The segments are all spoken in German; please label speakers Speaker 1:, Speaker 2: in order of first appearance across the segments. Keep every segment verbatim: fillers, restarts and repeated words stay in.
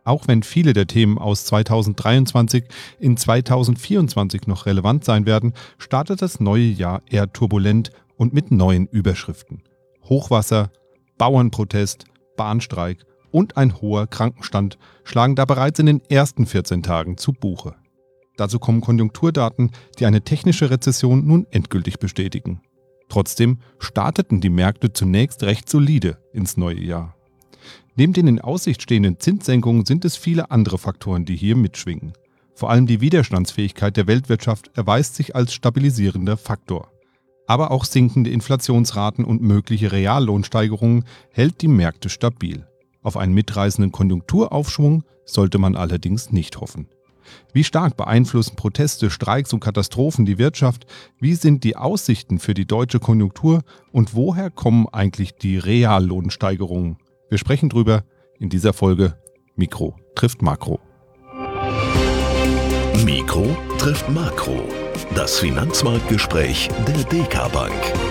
Speaker 1: Auch wenn viele der Themen aus zweitausenddreiundzwanzig in zweitausendvierundzwanzig noch relevant sein werden, startet das neue Jahr eher turbulent und mit neuen Überschriften. Hochwasser, Bauernprotest, Bahnstreik und ein hoher Krankenstand schlagen da bereits in den ersten vierzehn Tagen zu Buche. Dazu kommen Konjunkturdaten, die eine technische Rezession nun endgültig bestätigen. Trotzdem starteten die Märkte zunächst recht solide ins neue Jahr. Neben den in Aussicht stehenden Zinssenkungen sind es viele andere Faktoren, die hier mitschwingen. Vor allem die Widerstandsfähigkeit der Weltwirtschaft erweist sich als stabilisierender Faktor. Aber auch sinkende Inflationsraten und mögliche Reallohnsteigerungen hält die Märkte stabil. Auf einen mitreißenden Konjunkturaufschwung sollte man allerdings nicht hoffen. Wie stark beeinflussen Proteste, Streiks und Katastrophen die Wirtschaft? Wie sind die Aussichten für die deutsche Konjunktur? Und woher kommen eigentlich die Reallohnsteigerungen? Wir sprechen drüber in dieser Folge Mikro trifft Makro.
Speaker 2: Mikro trifft Makro. Das Finanzmarktgespräch der D K Bank.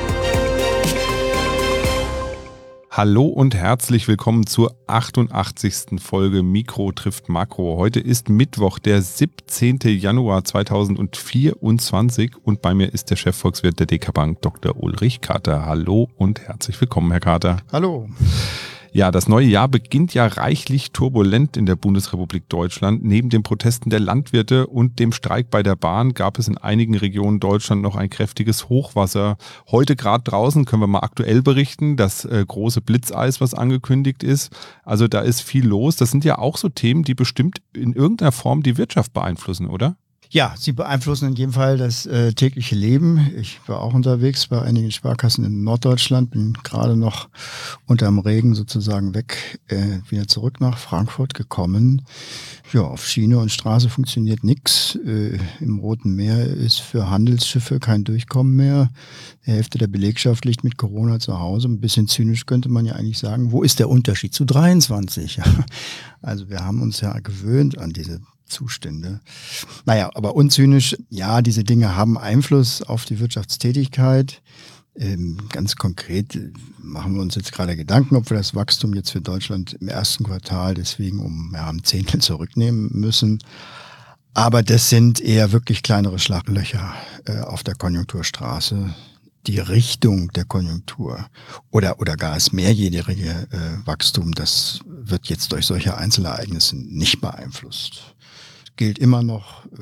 Speaker 1: Hallo und herzlich willkommen zur achtundachtzigsten Folge Mikro trifft Makro. Heute ist Mittwoch, der siebzehnten Januar zweitausendvierundzwanzig und bei mir ist der Chefvolkswirt der D K Bank, Doktor Ulrich Kater. Hallo und herzlich willkommen, Herr Kater.
Speaker 3: Hallo.
Speaker 1: Ja, das neue Jahr beginnt ja reichlich turbulent in der Bundesrepublik Deutschland. Neben den Protesten der Landwirte und dem Streik bei der Bahn gab es in einigen Regionen Deutschland noch ein kräftiges Hochwasser. Heute gerade draußen können wir mal aktuell berichten, das äh, große Blitzeis, was angekündigt ist. Also da ist viel los. Das sind ja auch so Themen, die bestimmt in irgendeiner Form die Wirtschaft beeinflussen, oder?
Speaker 3: Ja, sie beeinflussen in jedem Fall das äh, tägliche Leben. Ich war auch unterwegs bei einigen Sparkassen in Norddeutschland, bin gerade noch unterm Regen sozusagen weg, äh, wieder zurück nach Frankfurt gekommen. Ja, auf Schiene und Straße funktioniert nichts. Äh, Im Roten Meer ist für Handelsschiffe kein Durchkommen mehr. Die Hälfte der Belegschaft liegt mit Corona zu Hause. Ein bisschen zynisch könnte man ja eigentlich sagen, wo ist der Unterschied zu dreiundzwanzig? Also wir haben uns ja gewöhnt an diese Zustände. Naja, aber unzynisch, ja, diese Dinge haben Einfluss auf die Wirtschaftstätigkeit. Ähm, ganz konkret machen wir uns jetzt gerade Gedanken, ob wir das Wachstum jetzt für Deutschland im ersten Quartal deswegen um ja, ein Zehntel zurücknehmen müssen. Aber das sind eher wirklich kleinere Schlaglöcher äh, auf der Konjunkturstraße. Die Richtung der Konjunktur oder, oder gar das mehrjährige äh, Wachstum, das wird jetzt durch solche Einzelereignisse nicht beeinflusst. Gilt immer noch, äh,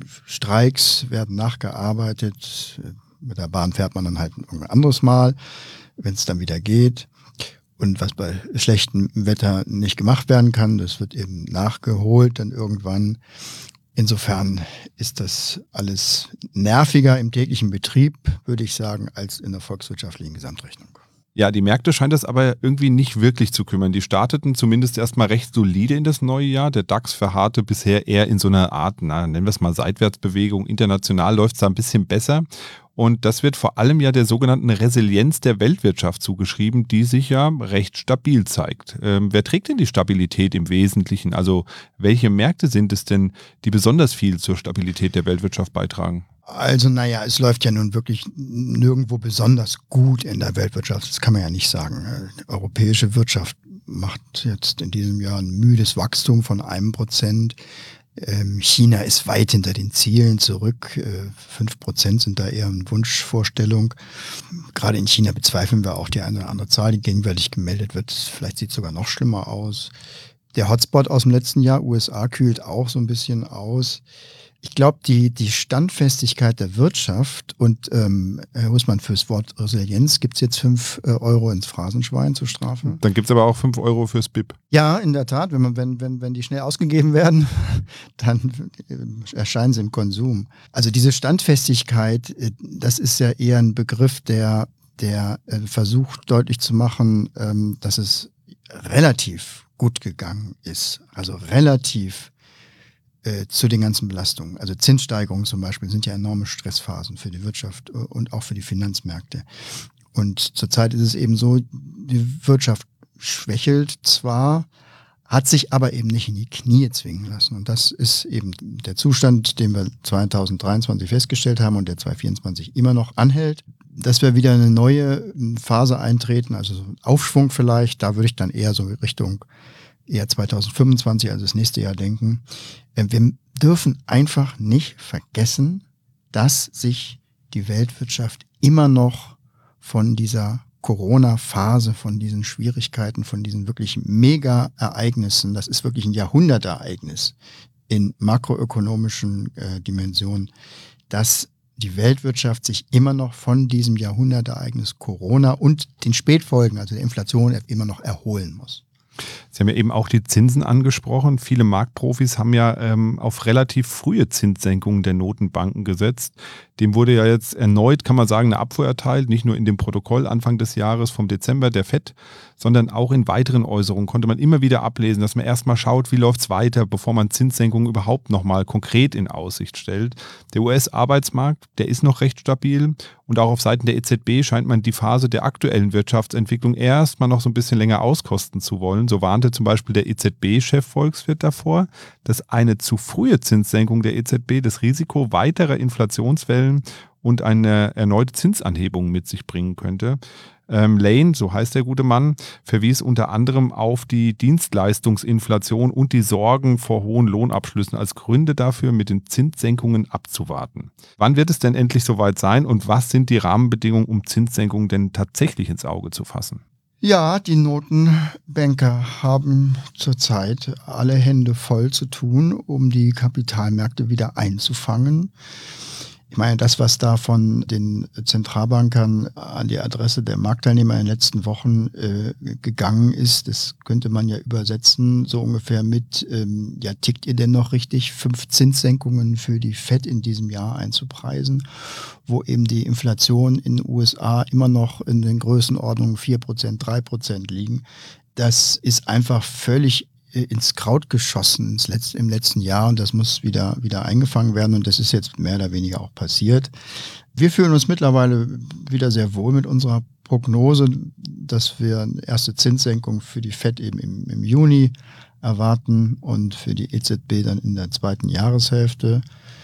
Speaker 3: Streiks werden nachgearbeitet, mit der Bahn fährt man dann halt ein anderes Mal, wenn es dann wieder geht. Und was bei schlechtem Wetter nicht gemacht werden kann, das wird eben nachgeholt dann irgendwann. Insofern ist das alles nerviger im täglichen Betrieb, würde ich sagen, als in der volkswirtschaftlichen Gesamtrechnung.
Speaker 1: Ja, die Märkte scheint das aber irgendwie nicht wirklich zu kümmern. Die starteten zumindest erstmal recht solide in das neue Jahr. Der DAX verharrte bisher eher in so einer Art, na, nennen wir es mal Seitwärtsbewegung. International läuft es da ein bisschen besser. Und das wird vor allem ja der sogenannten Resilienz der Weltwirtschaft zugeschrieben, die sich ja recht stabil zeigt. Ähm, wer trägt denn die Stabilität im Wesentlichen? Also welche Märkte sind es denn, die besonders viel zur Stabilität der Weltwirtschaft beitragen?
Speaker 3: Also naja, es läuft ja nun wirklich nirgendwo besonders gut in der Weltwirtschaft. Das kann man ja nicht sagen. Die europäische Wirtschaft macht jetzt in diesem Jahr ein müdes Wachstum von einem Prozent. China ist weit hinter den Zielen zurück. Fünf Prozent sind da eher eine Wunschvorstellung. Gerade in China bezweifeln wir auch die eine oder andere Zahl, die gegenwärtig gemeldet wird. Vielleicht sieht es sogar noch schlimmer aus. Der Hotspot aus dem letzten Jahr, U S A, kühlt auch so ein bisschen aus. Ich glaube, die, die Standfestigkeit der Wirtschaft und ähm, Herr Husmann, fürs Wort Resilienz gibt es jetzt fünf äh, Euro ins Phrasenschwein zur Strafe.
Speaker 1: Dann gibt es aber auch fünf Euro fürs B I P.
Speaker 3: Ja, in der Tat. Wenn, man, wenn, wenn, wenn die schnell ausgegeben werden, dann äh, erscheinen sie im Konsum. Also diese Standfestigkeit, äh, das ist ja eher ein Begriff, der, der äh, versucht deutlich zu machen, ähm, dass es relativ gut gegangen ist. Also relativ zu den ganzen Belastungen. Also Zinssteigerungen zum Beispiel sind ja enorme Stressphasen für die Wirtschaft und auch für die Finanzmärkte. Und zurzeit ist es eben so, die Wirtschaft schwächelt zwar, hat sich aber eben nicht in die Knie zwingen lassen. Und das ist eben der Zustand, den wir zweitausenddreiundzwanzig festgestellt haben und der zweitausendvierundzwanzig immer noch anhält. Dass wir wieder eine neue Phase eintreten, also so ein Aufschwung vielleicht, da würde ich dann eher so Richtung eher zweitausendfünfundzwanzig, also das nächste Jahr denken. Wir dürfen einfach nicht vergessen, dass sich die Weltwirtschaft immer noch von dieser Corona-Phase, von diesen Schwierigkeiten, von diesen wirklich Mega-Ereignissen, das ist wirklich ein Jahrhundertereignis in makroökonomischen äh, Dimensionen, dass die Weltwirtschaft sich immer noch von diesem Jahrhundertereignis Corona und den Spätfolgen, also der Inflation, immer noch erholen muss.
Speaker 1: Sie haben ja eben auch die Zinsen angesprochen. Viele Marktprofis haben ja ähm, auf relativ frühe Zinssenkungen der Notenbanken gesetzt. Dem wurde ja jetzt erneut, kann man sagen, eine Abfuhr erteilt, nicht nur in dem Protokoll Anfang des Jahres vom Dezember der F E D, sondern auch in weiteren Äußerungen konnte man immer wieder ablesen, dass man erstmal schaut, wie läuft es weiter, bevor man Zinssenkungen überhaupt nochmal konkret in Aussicht stellt. Der U S-Arbeitsmarkt, der ist noch recht stabil und auch auf Seiten der E Z B scheint man die Phase der aktuellen Wirtschaftsentwicklung erstmal noch so ein bisschen länger auskosten zu wollen. So warnte zum Beispiel der E Z B-Chef Volkswirt davor, dass eine zu frühe Zinssenkung der E Z B das Risiko weiterer Inflationswellen und eine erneute Zinsanhebung mit sich bringen könnte. Ähm, Lane, so heißt der gute Mann, verwies unter anderem auf die Dienstleistungsinflation und die Sorgen vor hohen Lohnabschlüssen als Gründe dafür, mit den Zinssenkungen abzuwarten. Wann wird es denn endlich soweit sein und was sind die Rahmenbedingungen, um Zinssenkungen denn tatsächlich ins Auge zu fassen?
Speaker 3: Ja, die Notenbanker haben zurzeit alle Hände voll zu tun, um die Kapitalmärkte wieder einzufangen. Ich meine, das, was da von den Zentralbankern an die Adresse der Marktteilnehmer in den letzten Wochen äh, gegangen ist, das könnte man ja übersetzen, so ungefähr mit, ähm, ja, tickt ihr denn noch richtig, fünf Zinssenkungen für die F E D in diesem Jahr einzupreisen, wo eben die Inflation in den U S A immer noch in den Größenordnungen vier Prozent, drei Prozent liegen. Das ist einfach völlig ins Kraut geschossen ins letzte, im letzten Jahr und das muss wieder, wieder eingefangen werden und das ist jetzt mehr oder weniger auch passiert. Wir fühlen uns mittlerweile wieder sehr wohl mit unserer Prognose, dass wir eine erste Zinssenkung für die F E D eben im, im Juni erwarten und für die E Z B dann in der zweiten Jahreshälfte.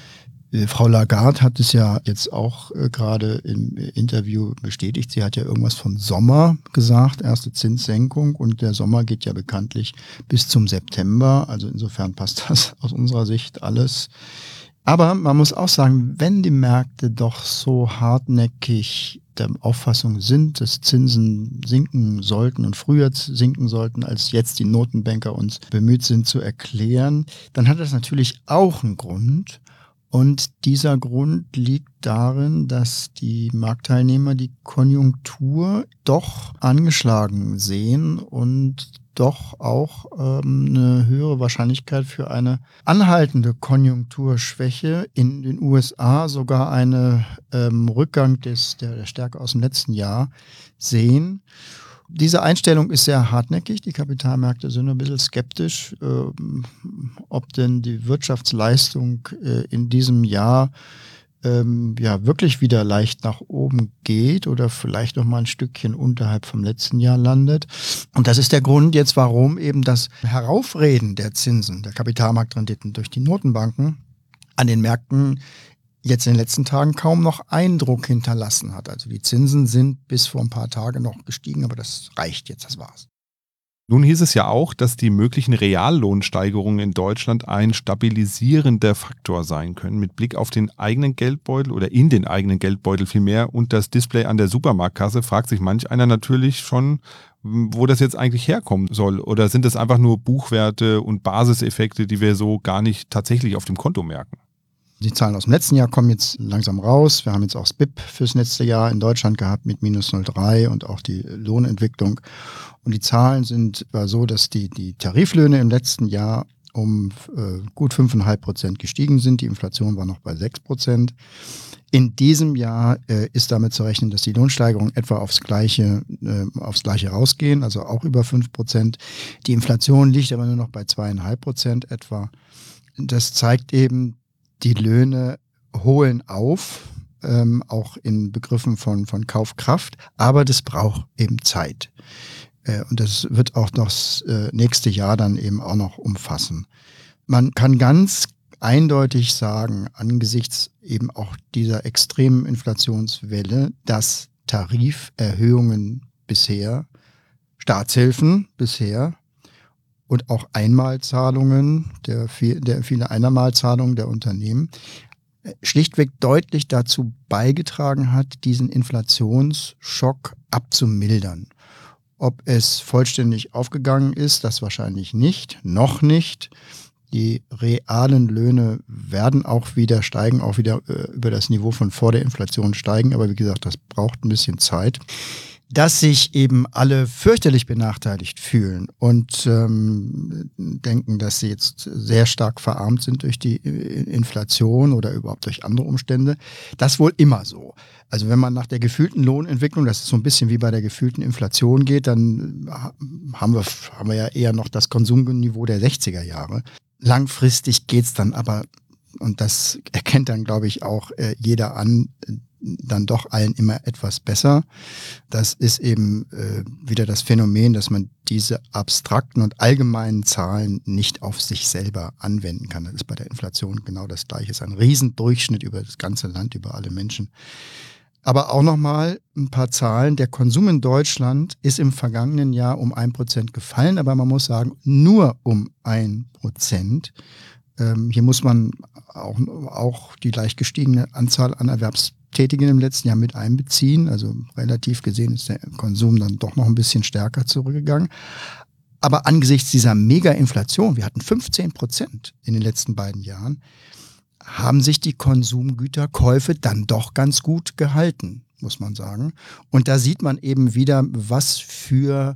Speaker 3: Frau Lagarde hat es ja jetzt auch äh, gerade im Interview bestätigt. Sie hat ja irgendwas von Sommer gesagt, erste Zinssenkung. Und der Sommer geht ja bekanntlich bis zum September. Also insofern passt das aus unserer Sicht alles. Aber man muss auch sagen, wenn die Märkte doch so hartnäckig der Auffassung sind, dass Zinsen sinken sollten und früher sinken sollten, als jetzt die Notenbanker uns bemüht sind zu erklären, dann hat das natürlich auch einen Grund. Und dieser Grund liegt darin, dass die Marktteilnehmer die Konjunktur doch angeschlagen sehen und doch auch ähm, eine höhere Wahrscheinlichkeit für eine anhaltende Konjunkturschwäche in den U S A, sogar einen ähm, Rückgang des, der, der Stärke aus dem letzten Jahr sehen. Diese Einstellung ist sehr hartnäckig. Die Kapitalmärkte sind ein bisschen skeptisch, äh, ob denn die Wirtschaftsleistung äh, in diesem Jahr ähm, ja wirklich wieder leicht nach oben geht oder vielleicht noch mal ein Stückchen unterhalb vom letzten Jahr landet. Und das ist der Grund jetzt, warum eben das Heraufreden der Zinsen, der Kapitalmarktrenditen durch die Notenbanken an den Märkten jetzt in den letzten Tagen kaum noch Eindruck hinterlassen hat. Also die Zinsen sind bis vor ein paar Tagen noch gestiegen, aber das reicht jetzt, das war's.
Speaker 1: Nun hieß es ja auch, dass die möglichen Reallohnsteigerungen in Deutschland ein stabilisierender Faktor sein können, mit Blick auf den eigenen Geldbeutel oder in den eigenen Geldbeutel vielmehr und das Display an der Supermarktkasse, fragt sich manch einer natürlich schon, wo das jetzt eigentlich herkommen soll. Oder sind das einfach nur Buchwerte und Basiseffekte, die wir so gar nicht tatsächlich auf dem Konto merken?
Speaker 3: Die Zahlen aus dem letzten Jahr kommen jetzt langsam raus. Wir haben jetzt auch das B I P fürs letzte Jahr in Deutschland gehabt mit minus null Komma drei und auch die Lohnentwicklung. Und die Zahlen sind war so, dass die, die Tariflöhne im letzten Jahr um äh, gut fünf Komma fünf Prozent gestiegen sind. Die Inflation war noch bei sechs Prozent. In diesem Jahr äh, ist damit zu rechnen, dass die Lohnsteigerungen etwa aufs Gleiche, äh, aufs Gleiche rausgehen, also auch über fünf Prozent. Die Inflation liegt aber nur noch bei zwei Komma fünf Prozent etwa. Das zeigt eben, die Löhne holen auf, ähm, auch in Begriffen von, von Kaufkraft, aber das braucht eben Zeit. Äh, und das wird auch noch das äh, nächste Jahr dann eben auch noch umfassen. Man kann ganz eindeutig sagen, angesichts eben auch dieser extremen Inflationswelle, dass Tariferhöhungen bisher, Staatshilfen bisher und auch Einmalzahlungen, der, der viele Einmalzahlungen der Unternehmen, schlichtweg deutlich dazu beigetragen hat, diesen Inflationsschock abzumildern. Ob es vollständig aufgegangen ist, das wahrscheinlich nicht, noch nicht. Die realen Löhne werden auch wieder steigen, auch wieder äh, über das Niveau von vor der Inflation steigen. Aber wie gesagt, das braucht ein bisschen Zeit. Dass sich eben alle fürchterlich benachteiligt fühlen und ähm, denken, dass sie jetzt sehr stark verarmt sind durch die Inflation oder überhaupt durch andere Umstände, das wohl immer so. Also wenn man nach der gefühlten Lohnentwicklung, das ist so ein bisschen wie bei der gefühlten Inflation geht, dann haben wir, haben wir ja eher noch das Konsumniveau der sechziger Jahre. Langfristig geht's dann aber, und das erkennt dann, glaube ich, auch äh, jeder an, dann doch allen immer etwas besser. Das ist eben äh, wieder das Phänomen, dass man diese abstrakten und allgemeinen Zahlen nicht auf sich selber anwenden kann. Das ist bei der Inflation genau das Gleiche. Es ist ein Riesendurchschnitt über das ganze Land, über alle Menschen. Aber auch nochmal ein paar Zahlen. Der Konsum in Deutschland ist im vergangenen Jahr um ein Prozent gefallen, aber man muss sagen, nur um ein Prozent. Ähm, hier muss man auch, auch die leicht gestiegene Anzahl an Erwerbstätigen im letzten Jahr mit einbeziehen. Also relativ gesehen ist der Konsum dann doch noch ein bisschen stärker zurückgegangen. Aber angesichts dieser Mega-Inflation, wir hatten fünfzehn Prozent in den letzten beiden Jahren, haben sich die Konsumgüterkäufe dann doch ganz gut gehalten, muss man sagen. Und da sieht man eben wieder, was für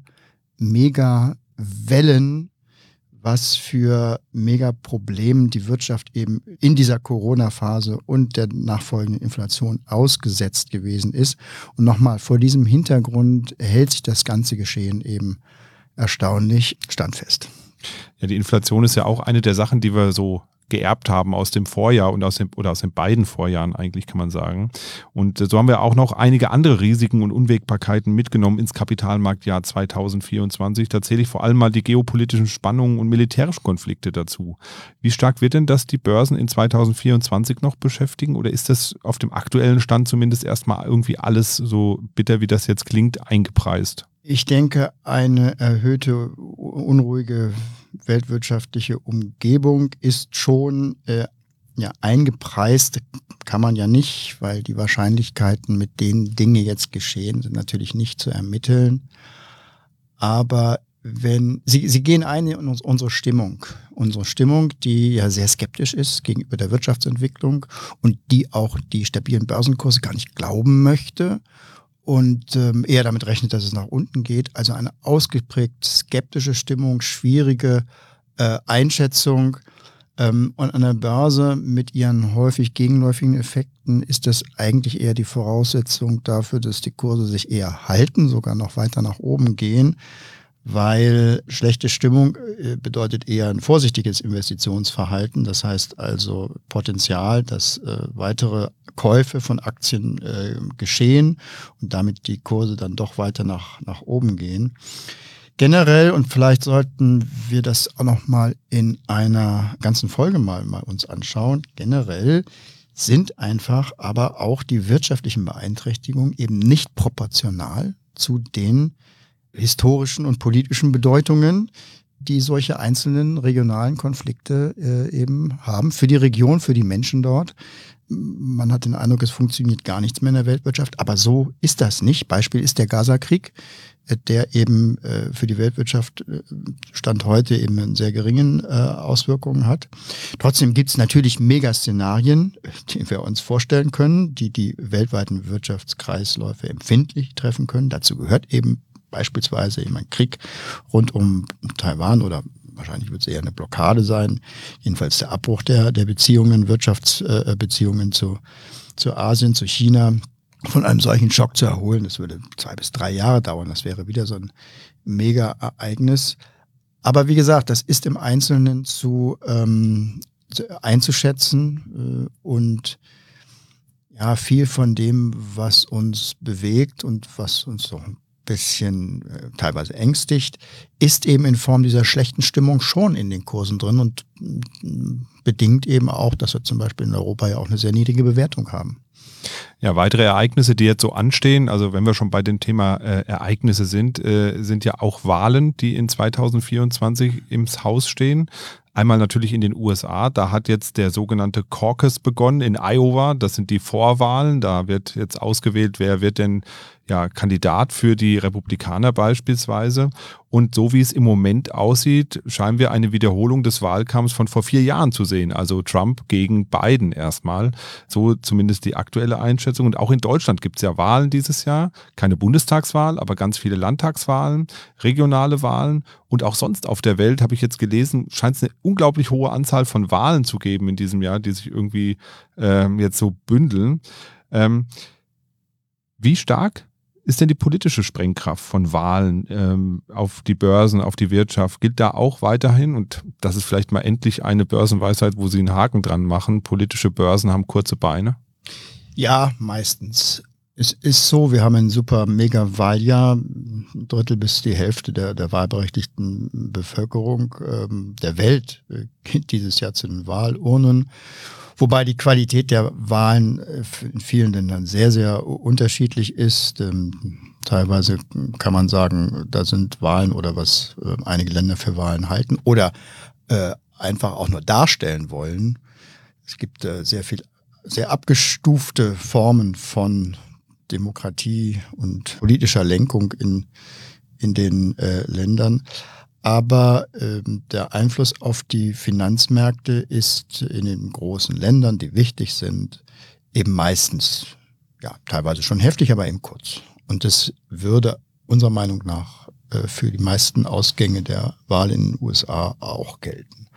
Speaker 3: Mega-Wellen, was für Mega-Problemen die Wirtschaft eben in dieser Corona-Phase und der nachfolgenden Inflation ausgesetzt gewesen ist. Und nochmal, vor diesem Hintergrund hält sich das ganze Geschehen eben erstaunlich standfest.
Speaker 1: Ja, die Inflation ist ja auch eine der Sachen, die wir so geerbt haben aus dem Vorjahr und aus dem oder aus den beiden Vorjahren eigentlich, kann man sagen. Und so haben wir auch noch einige andere Risiken und Unwägbarkeiten mitgenommen ins Kapitalmarktjahr zweitausendvierundzwanzig. Da zähle ich vor allem mal die geopolitischen Spannungen und militärischen Konflikte dazu. Wie stark wird denn das die Börsen in zweitausendvierundzwanzig noch beschäftigen oder ist das auf dem aktuellen Stand zumindest erstmal irgendwie alles, so bitter wie das jetzt klingt, eingepreist?
Speaker 3: Ich denke, eine erhöhte, unruhige weltwirtschaftliche Umgebung ist schon äh, ja, eingepreist, kann man ja nicht, weil die Wahrscheinlichkeiten, mit denen Dinge jetzt geschehen, sind natürlich nicht zu ermitteln. Aber wenn sie, sie gehen ein in unsere Stimmung, unsere Stimmung, die ja sehr skeptisch ist gegenüber der Wirtschaftsentwicklung und die auch die stabilen Börsenkurse gar nicht glauben möchte. Und ähm, eher damit rechnet, dass es nach unten geht. Also eine ausgeprägt skeptische Stimmung, schwierige äh, Einschätzung. Ähm, und an der Börse mit ihren häufig gegenläufigen Effekten ist das eigentlich eher die Voraussetzung dafür, dass die Kurse sich eher halten, sogar noch weiter nach oben gehen. Weil schlechte Stimmung äh, bedeutet eher ein vorsichtiges Investitionsverhalten. Das heißt also Potenzial, dass äh, weitere Käufe von Aktien äh, geschehen und damit die Kurse dann doch weiter nach, nach oben gehen. Generell, und vielleicht sollten wir das auch noch mal in einer ganzen Folge mal, mal uns anschauen, generell sind einfach aber auch die wirtschaftlichen Beeinträchtigungen eben nicht proportional zu den historischen und politischen Bedeutungen, die solche einzelnen regionalen Konflikte äh, eben haben für die Region, für die Menschen dort. Man hat den Eindruck, es funktioniert gar nichts mehr in der Weltwirtschaft, aber so ist das nicht. Beispiel ist der Gaza-Krieg, äh, der eben äh, für die Weltwirtschaft äh, Stand heute eben einen sehr geringen äh, Auswirkungen hat. Trotzdem gibt es natürlich Megaszenarien, die wir uns vorstellen können, die die weltweiten Wirtschaftskreisläufe empfindlich treffen können. Dazu gehört eben beispielsweise eben ein Krieg rund um Taiwan oder wahrscheinlich wird es eher eine Blockade sein. Jedenfalls der Abbruch der, der Beziehungen, Wirtschaftsbeziehungen zu, zu Asien, zu China. Von einem solchen Schock zu erholen, das würde zwei bis drei Jahre dauern. Das wäre wieder so ein Mega-Ereignis. Aber wie gesagt, das ist im Einzelnen zu, ähm, zu einzuschätzen äh, und ja, viel von dem, was uns bewegt und was uns so bisschen äh, teilweise ängstigt, ist eben in Form dieser schlechten Stimmung schon in den Kursen drin und mh, bedingt eben auch, dass wir zum Beispiel in Europa ja auch eine sehr niedrige Bewertung haben.
Speaker 1: Ja, weitere Ereignisse, die jetzt so anstehen, also wenn wir schon bei dem Thema äh, Ereignisse sind, äh, sind ja auch Wahlen, die in zweitausendvierundzwanzig ins Haus stehen. Einmal natürlich in den U S A, da hat jetzt der sogenannte Caucus begonnen in Iowa, das sind die Vorwahlen, da wird jetzt ausgewählt, wer wird denn ja Kandidat für die Republikaner beispielsweise. Und so wie es im Moment aussieht, scheinen wir eine Wiederholung des Wahlkampfs von vor vier Jahren zu sehen, also Trump gegen Biden erstmal, so zumindest die aktuelle Einschätzung. Und auch in Deutschland gibt es ja Wahlen dieses Jahr, keine Bundestagswahl, aber ganz viele Landtagswahlen, regionale Wahlen und auch sonst auf der Welt, habe ich jetzt gelesen, scheint es eine unglaublich hohe Anzahl von Wahlen zu geben in diesem Jahr, die sich irgendwie ähm, jetzt so bündeln. Ähm, wie stark ist denn die politische Sprengkraft von Wahlen ähm, auf die Börsen, auf die Wirtschaft? Gilt da auch weiterhin? Und das ist vielleicht mal endlich eine Börsenweisheit, wo Sie einen Haken dran machen. Politische Börsen haben kurze Beine.
Speaker 3: Ja, meistens. Es ist so, wir haben ein super mega Wahljahr, ein Drittel bis die Hälfte der, der wahlberechtigten Bevölkerung ähm, der Welt äh, geht dieses Jahr zu den Wahlurnen. Wobei die Qualität der Wahlen in vielen Ländern sehr, sehr unterschiedlich ist. Ähm, teilweise kann man sagen, da sind Wahlen oder was äh, einige Länder für Wahlen halten oder äh, einfach auch nur darstellen wollen. Es gibt äh, sehr viel, sehr abgestufte Formen von Demokratie und politischer Lenkung in, in den äh, Ländern. Aber ähm, der Einfluss auf die Finanzmärkte ist in den großen Ländern, die wichtig sind, eben meistens, ja, teilweise schon heftig, aber eben kurz. Und das würde unserer Meinung nach äh, für die meisten Ausgänge der Wahl in den U S A auch gelten.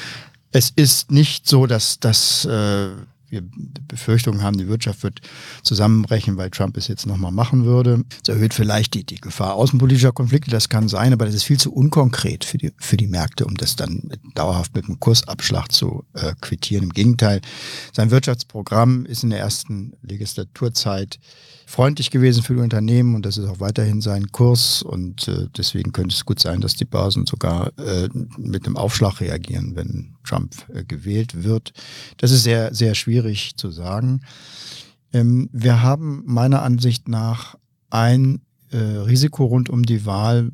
Speaker 3: Es ist nicht so, dass das äh, wir Befürchtungen haben, die Wirtschaft wird zusammenbrechen, weil Trump es jetzt nochmal machen würde. Das erhöht vielleicht die, die Gefahr außenpolitischer Konflikte, das kann sein, aber das ist viel zu unkonkret für die, für die Märkte, um das dann mit, dauerhaft mit einem Kursabschlag zu äh, quittieren. Im Gegenteil, sein Wirtschaftsprogramm ist in der ersten Legislaturzeit freundlich gewesen für die Unternehmen und das ist auch weiterhin sein Kurs und äh, deswegen könnte es gut sein, dass die Börsen sogar äh, mit einem Aufschlag reagieren, wenn Trump äh, gewählt wird. Das ist sehr, sehr schwierig zu sagen. Ähm, wir haben meiner Ansicht nach ein äh, Risiko rund um die Wahl,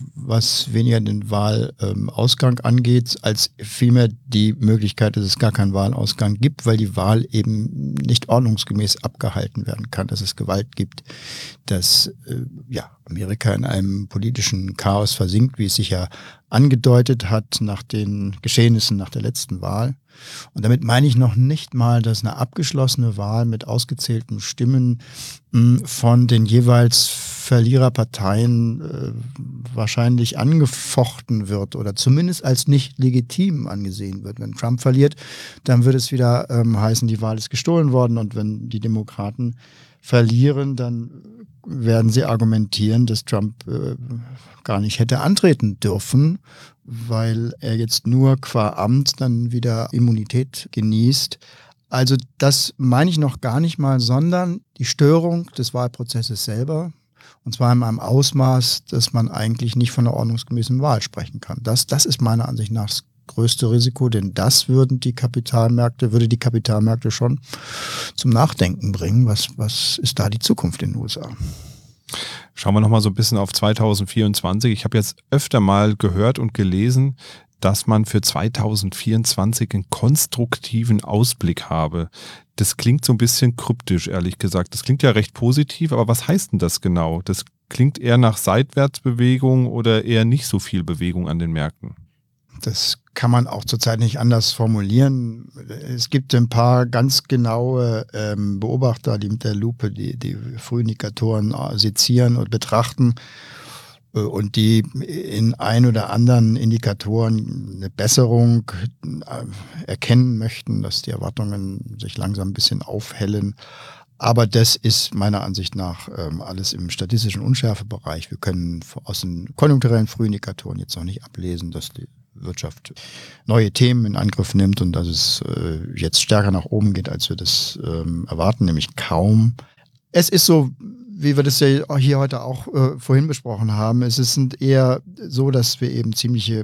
Speaker 3: was weniger den Wahlausgang ähm, angeht, als vielmehr die Möglichkeit, dass es gar keinen Wahlausgang gibt, weil die Wahl eben nicht ordnungsgemäß abgehalten werden kann, dass es Gewalt gibt, dass äh, ja, Amerika in einem politischen Chaos versinkt, wie es sich ja angedeutet hat nach den Geschehnissen nach der letzten Wahl. Und damit meine ich noch nicht mal, dass eine abgeschlossene Wahl mit ausgezählten Stimmen mh, von den jeweils Verliererparteien äh, wahrscheinlich angefochten wird oder zumindest als nicht legitim angesehen wird. Wenn Trump verliert, dann wird es wieder ähm, heißen, die Wahl ist gestohlen worden. Und wenn die Demokraten verlieren, dann werden sie argumentieren, dass Trump äh, gar nicht hätte antreten dürfen, weil er jetzt nur qua Amt dann wieder Immunität genießt. Also das meine ich noch gar nicht mal, sondern die Störung des Wahlprozesses selber. Und zwar in einem Ausmaß, dass man eigentlich nicht von einer ordnungsgemäßen Wahl sprechen kann. Das, das ist meiner Ansicht nach das größte Risiko, denn das würden die Kapitalmärkte, würde die Kapitalmärkte schon zum Nachdenken bringen. Was, was ist da die Zukunft in den U S A?
Speaker 1: Schauen wir nochmal so ein bisschen auf zweitausendvierundzwanzig. Ich habe jetzt öfter mal gehört und gelesen, dass man für zweitausendvierundzwanzig einen konstruktiven Ausblick habe. Das klingt so ein bisschen kryptisch, ehrlich gesagt. Das klingt ja recht positiv, aber was heißt denn das genau? Das klingt eher nach Seitwärtsbewegung oder eher nicht so viel Bewegung an den Märkten?
Speaker 3: Das kann man auch zurzeit nicht anders formulieren. Es gibt ein paar ganz genaue ähm, Beobachter, die mit der Lupe die, die Frühindikatoren sezieren und betrachten äh, und die in ein oder anderen Indikatoren eine Besserung äh, erkennen möchten, dass die Erwartungen sich langsam ein bisschen aufhellen. Aber das ist meiner Ansicht nach ähm, alles im statistischen Unschärfebereich. Wir können aus den konjunkturellen Frühindikatoren jetzt noch nicht ablesen, dass die Wirtschaft neue Themen in Angriff nimmt und dass es äh, jetzt stärker nach oben geht, als wir das ähm, erwarten, nämlich kaum. Es ist so, wie wir das ja hier heute auch äh, vorhin besprochen haben, es ist eher so, dass wir eben ziemliche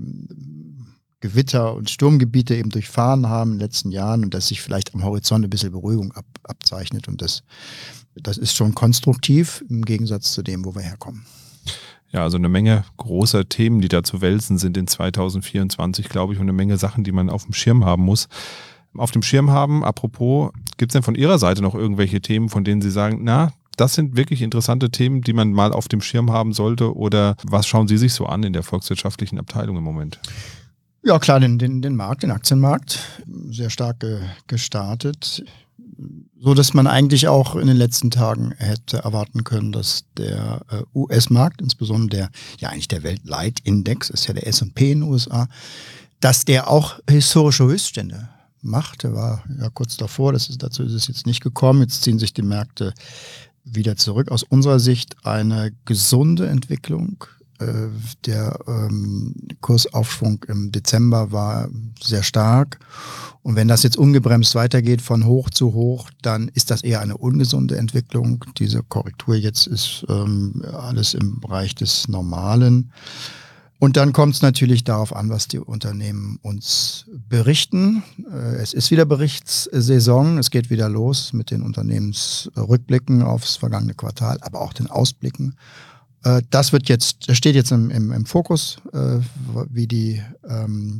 Speaker 3: Gewitter und Sturmgebiete eben durchfahren haben in den letzten Jahren und dass sich vielleicht am Horizont ein bisschen Beruhigung ab, abzeichnet. Und das, das ist schon konstruktiv im Gegensatz zu dem, wo wir herkommen.
Speaker 1: Ja, also eine Menge großer Themen, die da zu wälzen sind in zweitausendvierundzwanzig, glaube ich, und eine Menge Sachen, die man auf dem Schirm haben muss. Auf dem Schirm haben, apropos, gibt es denn von Ihrer Seite noch irgendwelche Themen, von denen Sie sagen, na, das sind wirklich interessante Themen, die man mal auf dem Schirm haben sollte, oder was schauen Sie sich so an in der volkswirtschaftlichen Abteilung im Moment? Ja, klar, den, den, den Markt, den Aktienmarkt, sehr stark ge, gestartet, so dass man eigentlich auch in den letzten Tagen hätte erwarten können, dass der äh, U S-Markt, insbesondere der, ja eigentlich der Weltleitindex, ist ja der S und P in den U S A, dass der auch historische Höchststände macht. Der war ja kurz davor, das ist, dazu ist es jetzt nicht gekommen. Jetzt ziehen sich die Märkte wieder zurück. Aus unserer Sicht eine gesunde Entwicklung. Äh, der ähm, Kursaufschwung im Dezember war sehr stark. Und wenn das jetzt ungebremst weitergeht von hoch zu hoch, dann ist das eher eine ungesunde Entwicklung. Diese Korrektur jetzt ist ähm, alles im Bereich des Normalen. Und dann kommt es natürlich darauf an, was die Unternehmen uns berichten. Es ist wieder Berichtssaison, es geht wieder los mit den Unternehmensrückblicken aufs vergangene Quartal, aber auch den Ausblicken. Das wird jetzt, das steht jetzt im, im, im Fokus, wie die ähm,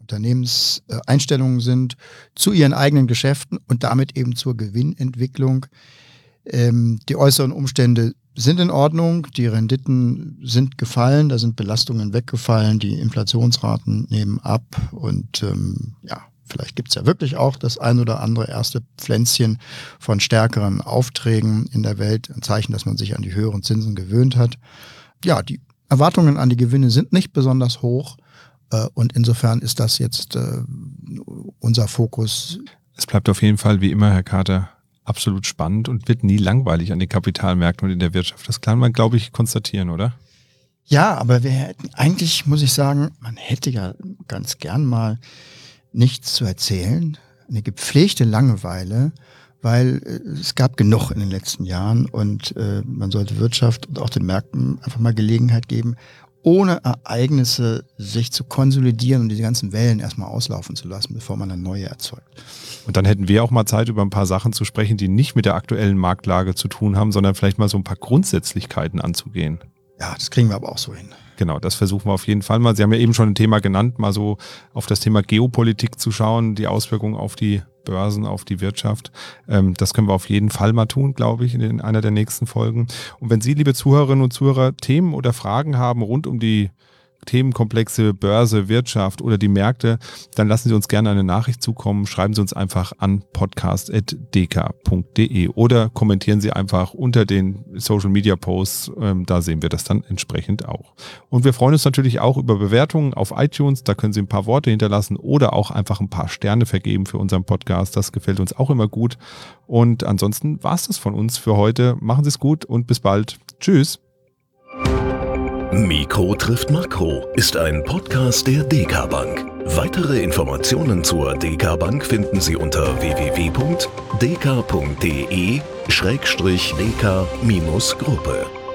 Speaker 1: Unternehmenseinstellungen sind zu ihren eigenen Geschäften und damit eben zur Gewinnentwicklung. Ähm, die äußeren Umstände sind in Ordnung, die Renditen sind gefallen, da sind Belastungen weggefallen, die Inflationsraten nehmen ab und ähm, ja, vielleicht gibt es ja wirklich auch das ein oder andere erste Pflänzchen von stärkeren Aufträgen in der Welt, ein Zeichen, dass man sich an die höheren Zinsen gewöhnt hat. Ja, die Erwartungen an die Gewinne sind nicht besonders hoch äh, und insofern ist das jetzt äh, unser Fokus. Es bleibt auf jeden Fall wie immer, Herr Kater, absolut spannend und wird nie langweilig an den Kapitalmärkten und in der Wirtschaft. Das kann man, glaube ich, konstatieren, oder? Ja, aber wir hätten, eigentlich muss ich sagen, man hätte ja ganz gern mal nichts zu erzählen, eine gepflegte Langeweile, weil äh, es gab genug in den letzten Jahren und äh, man sollte Wirtschaft und auch den Märkten einfach mal Gelegenheit geben, ohne Ereignisse sich zu konsolidieren und diese ganzen Wellen erstmal auslaufen zu lassen, bevor man eine neue erzeugt. Und dann hätten wir auch mal Zeit, über ein paar Sachen zu sprechen, die nicht mit der aktuellen Marktlage zu tun haben, sondern vielleicht mal so ein paar Grundsätzlichkeiten anzugehen. Ja, das kriegen wir aber auch so hin. Genau, das versuchen wir auf jeden Fall mal. Sie haben ja eben schon ein Thema genannt, mal so auf das Thema Geopolitik zu schauen, die Auswirkungen auf die Börsen, auf die Wirtschaft. Das können wir auf jeden Fall mal tun, glaube ich, in einer der nächsten Folgen. Und wenn Sie, liebe Zuhörerinnen und Zuhörer, Themen oder Fragen haben rund um die Themenkomplexe Börse, Wirtschaft oder die Märkte, dann lassen Sie uns gerne eine Nachricht zukommen. Schreiben Sie uns einfach an podcast at d k punkt d e oder kommentieren Sie einfach unter den Social Media Posts. Ähm, da sehen wir das dann entsprechend auch. Und wir freuen uns natürlich auch über Bewertungen auf iTunes. Da können Sie ein paar Worte hinterlassen oder auch einfach ein paar Sterne vergeben für unseren Podcast. Das gefällt uns auch immer gut. Und ansonsten war es das von uns für heute. Machen Sie es gut und bis bald. Tschüss.
Speaker 2: Mikro trifft Makro ist ein Podcast der D K Bank. Weitere Informationen zur D K Bank finden Sie unter w w w punkt d k punkt d e schrägstrich d k Gruppe.